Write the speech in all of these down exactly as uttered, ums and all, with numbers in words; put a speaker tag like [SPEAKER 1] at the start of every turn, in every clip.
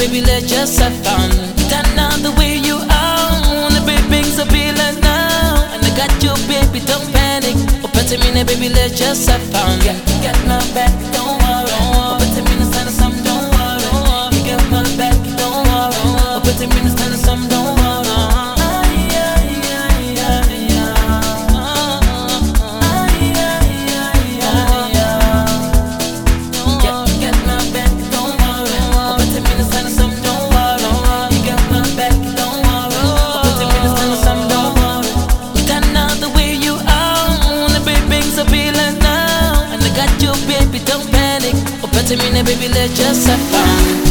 [SPEAKER 1] baby, let's just have fun. Turn out the way you are, the baby's a feeling now. And I got you, baby, don't panic. Open to me, baby, let's just have fun. Get, get my back, don't worry. Open to me, it's time to some, don't worry. You get my back, don't worry. Open to me, it's time to some, don't worry. To me, now, baby, let's just have fun.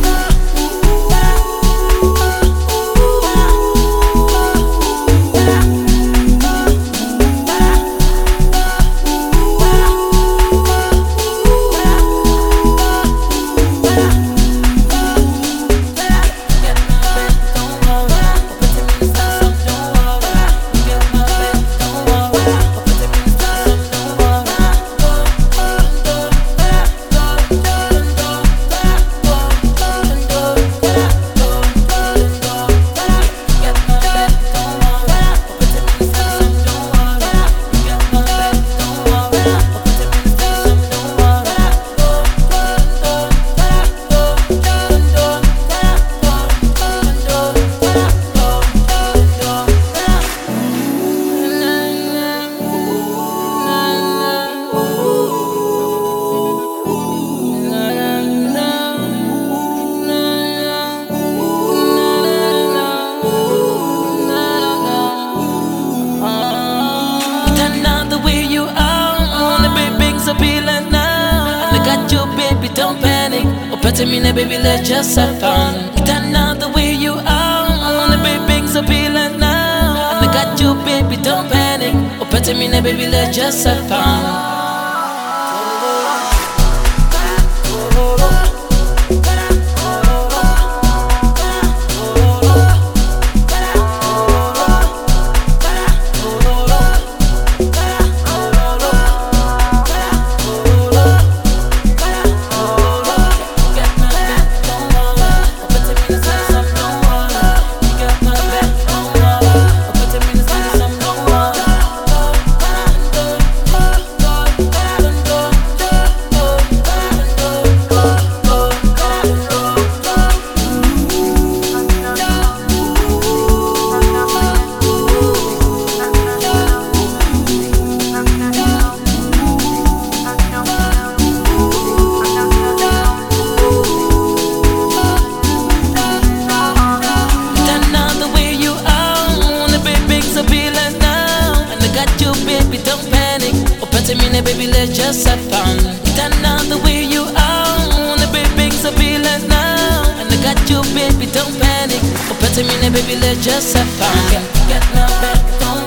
[SPEAKER 1] Appealing now, and I got you, baby, don't panic. Open to me, now, baby, let's just have fun. Turn out the way you are, the baby's appealing now, and I got you, baby, don't panic. Open to me, now, baby, let's just have fun. To me, now, baby, let's just have fun. Turn out the way you are, the baby's appealing now, and I got you, baby, don't panic. Open to me, now, baby, let's just have fun. Get, get my back, don't